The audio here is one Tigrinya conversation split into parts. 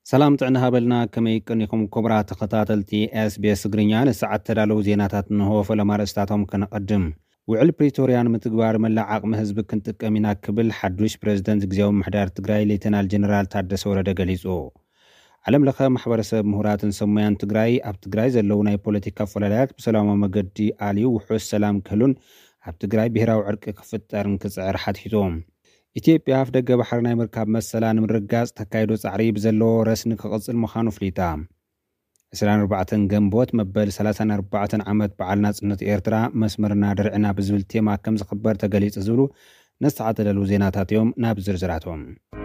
سلام تعنا هابلنا كما يكون كبرى تخطاتلتي SBS غرينيان الساعة تدالو زيناتات نهو فلما رأستاتهم كنقدم وعلى بريتوريان متقبار من لعاق هزب كنت كمينا كبل حدوش بريزيدنت جزيو محدار تقراي ليتنال جنرال تادس ورد قليزو علم لخا محبرسب مهورات سميان تقراي اب تقراي زلونا بوليتيكا فلالات بسلام مقدي آلي وحو السلام كلون اب تقراي بهراو عرق كفتار نكسعر حدثوم ኢትዮጵያ አፍ ደገ ባሕር ናይ ምርካብ መሰላን ምርጋጽ ተካይዶ ጻዕሪ ብዘሎ ረስኒ ክቕጽል ምዃኑ ፍሊጣ 24 ገንቦት መበል 34 ዓመት በዓል ናጽነት ኤርትራ መስመርና ድርዕና ብዝብል ቴማ ከም ዝኽበር ተገሊጹ ዝብሉ ነስተዓተለሉ ዜናታት እዮም ናብ ዝርዝራቶም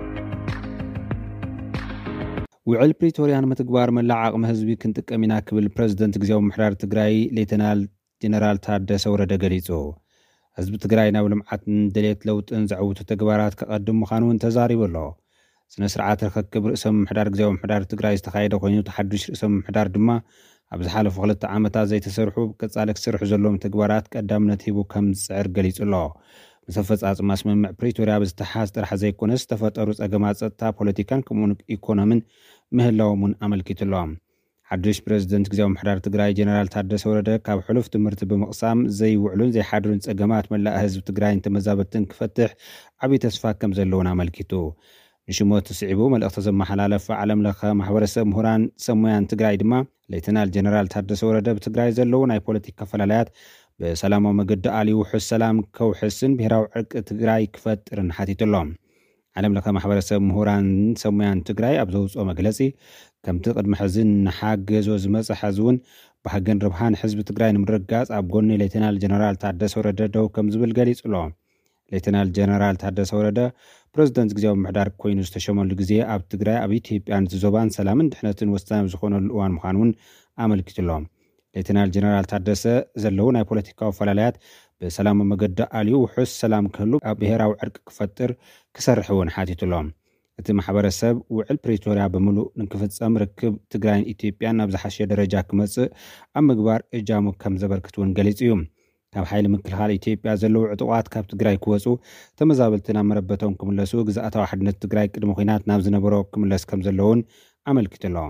ውዕል ፕሪቶሪያን ምትግባር መላዕ ዓቕሚ ህዝቢ ክንጥቀም ኢና ክብል ፕሬዝደንት ግዜያዊ ምሕዳር ትግራይ ሌተናል ጀነራል ታደሰ ወረደ ገሊጹ ህዝቢ ትግራይ ናብ ልምዓትን ድሌት ለውጥን ዘዕውቱ ተግባራት ከቀድም ምዃኑን ተዛሪቡ ኣሎ ስነ ስርዓት ርክክብ ርእሰ ምሕዳር ግዜያዊ ምሕዳር ትግራይ ዝተኻየደ ኮይኑ ተሓድሽ ርእሰ ምሕዳር ድማ ኣብ ዝሓለፉ 2 ዓመታት ዘይተሰርሑ ቀጻለ ክስርሑ ዘሎም ተግባራት ቀዳምነት ሂቡ ከም ዝጽዕር ገሊጹ ኣሎ ምስ ኣፈጻጽማ ስምምዕ ፕሪቶሪያ ብዝተሓዝ ጥራሕ ዘይኮነስ ተፈጠሩ ጸገማት ጸጥታ ፖለቲካን ከምኡ'ውን ኢኮኖሚን ምህላዎምን ኣመልኪቱ ኣሎ ሓድሽ ፕሬዝደንት ግዜያዊ ምሕዳር ትግራይ ጀነራል ታደሰ ወረደ ካብ ሕሉፍ ትምህርቲ ብምቕሳም ዘይውዕሉን ዘይሓድሩን ጸገማት መላእ ህዝቢ ትግራይን ተመዛበልትን ክፈትሕ ዓብዪ ተስፋ ከም ዘለውን ኣመልኪቱ ንሽሞት ተስዒቡ መልእኽቲ ዘመሓላለፈ ዓለም ለኸ ማሕበረሰብ ምሁራን ሰሙያን ትግራይ ድማ ሌተናል ጀነራል ታደሰ ወረደ ብትግራይ ዘለዉ ናይ ፖለቲካ ፈላልያት ብሰላማዊ መገዲ ኣልዩ ውሑስ ሰላም ከውሕስን ብሄራዊ ዕርቂ ትግራይ ክፈጥርን ሓቲቱሎም ዓለም ለኸ ማሕበረሰብ ምሁራን ሰሙያን ትግራይ ኣብ ዘውፅኦ መግለጺ ከምቲ ቅድሚ ሕዝን ንሓገዞ ዝመጽእ ሕዝውን ባህግን ርብሃን ህዝቢ ትግራይ ንምርጋጽ ኣብ ጎኒ ሌተናል ጀነራል ታደሰ ወረደ ደው ከም ዝብል ገሊጹ ኣሎ ሌተናል ጀነራል ታደሰ ወረደ ፕሬዝደንት ግዜያዊ ምሕዳር ኮይኑ ዝተሸመሉ ግዜ ኣብ ትግራይ ኣብ ኢትዮጵያን ዝዞባን ሰላምን ድሕነትን ወሳኒ ዝኾነሉ እዋን ምዃኑን ኣመልኪቱ ኣሎ ሌተናል ጀነራል ታደሰ ዘለዉ ናይ ፖለቲካዊ ፈላልያት ብሰላም መገዲ ኣልዩ ውሑስ ሰላም ክህሉ ኣብ ብሄራዊ ዕርቂ ክፈጥር ክሰርሕ እውን ሓቲቱሎም እቲ ማሕበረሰብ ውዕል ፕሪቶሪያ ብምሉእ ንክፍጸም ርክብ ትግራይን ኢትዮጵያን ናብ ዝሓሸ ደረጃ ክመጽእ ኣብ ምግባር እጃሙ ከም ዘበርክት እውን ገሊጹ እዩ ካብ ሓይሊ ምክልኻል ኢትዮጵያ ዘለዉ ዕጡቓት ካብ ትግራይ ክወፁ ተመዛበልቲ ናብ መረበቶም ክምለሱ ግዛኣታዊ ሓድነት ትግራይ ቅድሚ ኩናት ናብ ዝነበሮ ክምለስ ከም ዘለውን ኣመልኪቱ ኣሎ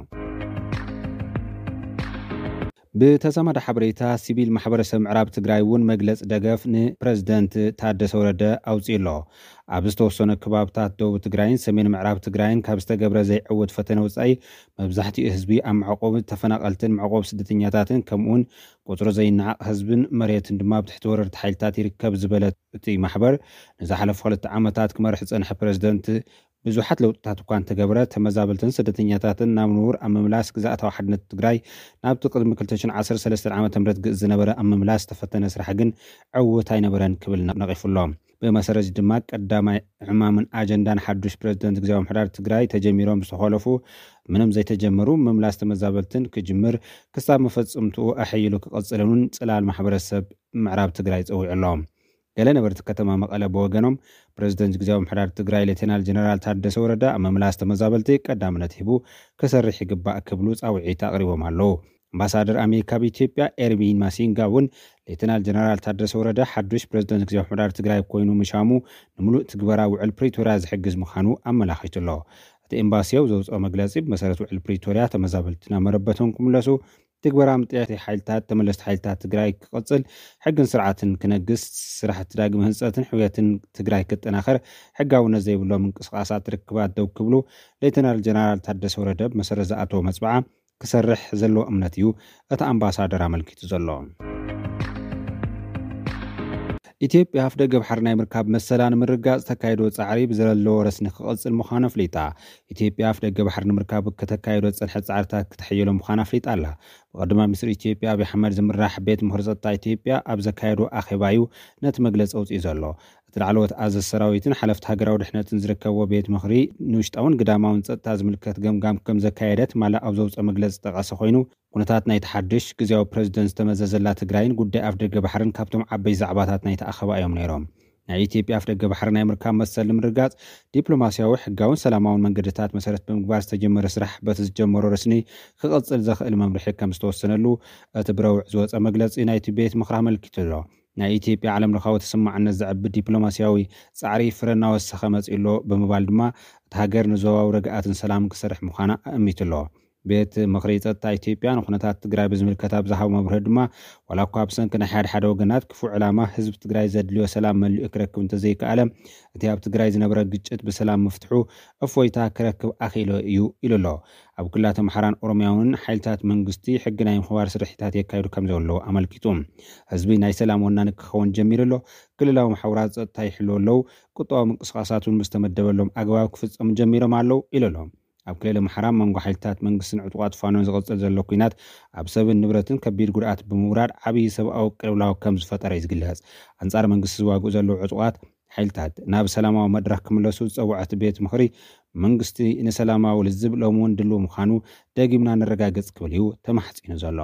ብተዛማደ ሓበሬታ ሲቪል ማሕበረሰብ ምዕራብ ትግራይ እውን መግለጽ ደገፍ ንፕሬዝደንት ታደሰ ወረደ ኣውፂኡ ኣሎ ኣብ ዝተወሰነ ከባብታት ደቡብ ትግራይን ሰሜን ምዕራብ ትግራይን ካብ ዝተገብረ ዘይዕወት ፈተነ ወጻኢ መብዛሕትኡ ህዝቢ ኣብ መዕቆብ ተፈናቐልትን መዕቆብ ስደተኛታትን ከምኡውን ቁፅሩ ዘይነዓቕ ህዝብን መሬትን ድማ ብትሕቲ ወረርቲ ሓይልታት ይርከብ ዝበለት እቲ ማሕበር ንዝሓለፉ 2 ዓመታት ክመርሕ ዝጸንሐ ፕሬዝደንት ብዙሓት ለውጥታት እኳ እንተገብረ ተመዛበልትን ስደተኛታትን ናብ ንቡር ኣብ ምምላስ ግዛኣታዊ ሓድነት ትግራይ ናብቲ ቅድሚ 2013 ዓመተ ምህረት ግእዝ ዝነበረ ኣብ ምምላስ ተፈተነ ስራሕ ግን ዕውት ኣይነበረን ክብል ነቒፉሎም ብመሰረት ድማ ቀዳማይ ዕማምን ኣጀንዳን ሓዱሽ ፕሬዝደንት ግዜያዊ ምሕዳር ትግራይ ተጀሚሮም ዝተኸለፉ ምንም ዘይተጀመሩ ምምላስ ተመዛበልትን ክጅምር ክሳብ መፈጽምትኡ ኣሕይሉ ክቐጽለኑን ጽላል ማሕበረሰብ ምዕራብ ትግራይ ጸዊዑሎም ገለ ነበርቲ ከተማ መቐለ በወገኖም ፕሬዝደንት ግዜያዊ ምሕዳር ትግራይ ሌተናል ጀነራል ታደሰ ወረደ ኣብ ምምላስ ተመዛበልቲ ቀዳምነት ሂቡ ክሰርሕ ይግባእ ክብሉ ጻውዒት ኣቕሪቦም ኣለዉ ኣምባሳደር ኣሜሪካ ብኢትዮጵያ ኤርሚን ማሲንጋ እውን ሌተናል ጀነራል ታደሰ ወረደ ሓዱሽ ፕሬዝደንት ግዜያዊ ምሕዳር ትግራይ ኮይኑ ምሻሙ ንምሉእ ትግበራ ውዕል ፕሪቶሪያ ዝሕግዝ ምዃኑ ኣመላኺቱ ኣሎ እቲ ኤምባሲያው ዘውፅኦ መግለጺ ብመሰረት ውዕል ፕሪቶሪያ ተመዛበልትና መረበቶም ክምለሱ ትግበራ ምጥያት ሓይልታት ተመለስቲ ሓይልታት ትግራይ ክቕጽል ሕግን ስርዓትን ክነግስ ስራሕቲ ዳግመ ህንጸትን ሕውየትን ትግራይ ክጠናኸር ሕጋውነት ዘይብሎም ምንቅስቓሳት ርክባት ደው ክብሉ ሌተናል ጀነራል ታደሰ ወረደ ብመሰረት ዝኣተወ መፅበዓ ክሰርሕ ዘለዎ እምነት እዩ እቲ ኣምባሳደር ኣመልኪቱ ዘሎ ኢትዮጵያ ኣፍ ደገ ባሕር ናይ ምርካብ መሰላን ምርጋጽ ተካይዶ ጻዕሪ ብዘለዎ ረስኒ ክቕጽል ምዃኑ ኣፍሊጣ ኢትዮጵያ ኣፍ ደገ ባሕር ንምርካብ ከተካይዶ ጸንሐ ጻዕርታት ክትሕየሎ ምዃኑ ኣፍሊጣ ኣላ ብቐዳማይ ሚኒስትር ኢትዮጵያ ኣብይ ኣሕመድ ዝምራሕ ቤት ምክሪ ጸጥታ ኢትዮጵያ ኣብ ዘካየዶ ኣኼባ እዩ ነቲ መግለፂ ኣውፂኡ ዘሎ እቲ ላዕለዎት ኣዘዝ ሰራዊትን ሓለፍቲ ሃገራዊ ድሕነትን ዝርከብዎ ቤት ምክሪ ንውሽጣውን ግዳማውን ጸጥታ ዝምልከት ገምጋም ከም ዘካየደት ማላእ ኣብ ዘውፅኦ መግለፂ ዝጠቐሰ ኮይኑ ኩነታት ናይቲ ሓድሽ ግዜያዊ ፕሬዝደንት ዝተመዘዘላ ትግራይን ጉዳይ ኣፍ ደገ ባሕርን ካብቶም ዓበይ ዛዕባታት ናይቲ ኣኼባ እዮም ነይሮም ናይ ኢትዮጵያ ኣፍ ደገ ባሕሪ ናይ ምርካብ መሰል ምርጋጽ ዲፕሎማስያዊ ሕጋውን ሰላማውን መንገድታት መሰረት ብምግባር ዝተጀመረ ስራሕ በቲ ዝጀመሮ ረስኒ ክቕጽል ዘኽእል መምርሒ ከም ዝተወሰነሉ እቲ ብረውዕ ዝወፀ መግለፂ ናይቲ ቤት ምክሪ ኣመልኪቱ ኣሎ ናይ ኢትዮጵያ ዓለም ለኻዊ ተሰማዕነት ዝዕቢ ዲፕሎማስያዊ ጻዕሪ ፍረና ወሰኸ መጺሎ ብምባል ድማ እቲ ሃገር ንዞባዊ ረግኣትን ሰላም ክሰርሕ ምዃና ኣሚትሎ ቤት ምኽሪ ጸጥታ ኢትዮጵያ ንኹነታት ትግራይ ብዝምልከት ኣብ ዝሃቦ መብርሂ ድማ ዋላ እኳ ብሰንኪ ናይ ሓደ ወገናት ክፉዕ ዕላማ ህዝቢ ትግራይ ዘድልዮ ሰላም መሊኡ ክረክብ እንተዘይከኣለ እቲ ኣብ ትግራይ ዝነበረ ግጭት ብሰላም ምፍትሑ እፎይታ ክረክብ ኣኺሎ እዩ ኢሉ ኣሎ። ኣብ ክልላት ኣምሓራን ኦሮምያውን ሓይልታት መንግስቲ ሕጊ ናይ ምኽባር ስርሒታት የካይዱ ከም ዘለዉ ኣመልኪቱ ህዝቢ ናይ ሰላም ወናኒ ክኸውን ጀሚሩ ኣሎ። ክልላዊ ማሕበራት ጸጥታ ይሕልው ኣለዉ። ቁጠባዊ ምንቅስቓሳት እውን ብዝተመደበሎም ኣግባብ ክፍጸሙ ጀሚሮም ኣለዉ ኢሉ ኣሎ። ኣብ ክልል ኣምሓራ መንጎ ሓይልታት መንግስትን ዕጡቓት ፋኖን ዝቕጽል ዘሎ ኩናት ኣብ ሰብን ንብረትን ከቢድ ጉድኣት ብምውራድ ዓብዪ ሰብኣዊ ቅልውላው ከም ዝፈጠረ ይዝግለጽ። ኣንጻር መንግስቲ ዝዋግኡ ዘለዉ ዕጡቓት ሓይልታት ናብ ሰላማዊ መድረኽ ክምለሱ ዝፀውዐት ቤት ምኽሪ መንግስቲ ንሰላማዊ ልዝብ ሎሚ እውን ድልው ምዃኑ ደጊምና ንረጋገጽ ክብል እዩ ተማሕጺኑ ዘሎ።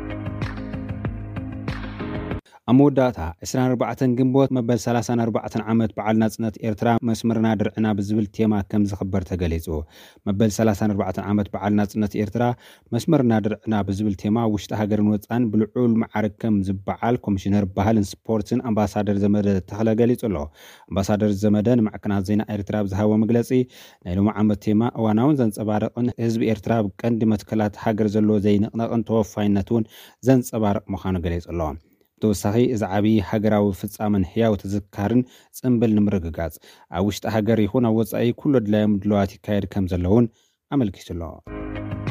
ኣብ መወዳእታ 24 ግንቦት መበል 34 ዓመት በዓል ናጽነት ኤርትራ መስመርና ድርዕና ብዝብል ቴማ ከም ዝኽበር ተገሊጹ። መበል 34 ዓመት በዓል ናጽነት ኤርትራ መስመርና ድርዕና ብዝብል ቴማ ውሽጢ ሃገርን ወፃን ብልዑል ማዕርግ ከም ዝበዓል ኮሚሽነር ባህልን ስፖርትን ኣምባሳደር ዘመደ ተኽለ ገሊጹ ኣሎ። ኣምባሳደር ዘመደ ንማዕከናት ዜና ኤርትራ ብዝሃቦ መግለጺ ናይ ሎሚ ዓመት ቴማ እዋናውን ዘንጸባርቕን ህዝቢ ኤርትራ ብቀንዲ መትከላት ሃገር ዘለዎ ዘይንቕነቕን ተወፋይነት እውን ዘንጸባርቕ ምዃኑ ገሊጹ ኣሎ። ተወሳኺ እዚ ዓብዪ ሃገራዊ ፍጻመን ህያው ተዘካርን ጽምብል ንምርግጋጽ ኣብ ውሽጢ ሃገር ይኹን ኣብ ወጻኢ ኩሉ ድላዮም ድልዋት ይካየድ ከም ዘለውን ኣመልኪቱ ኣሎ።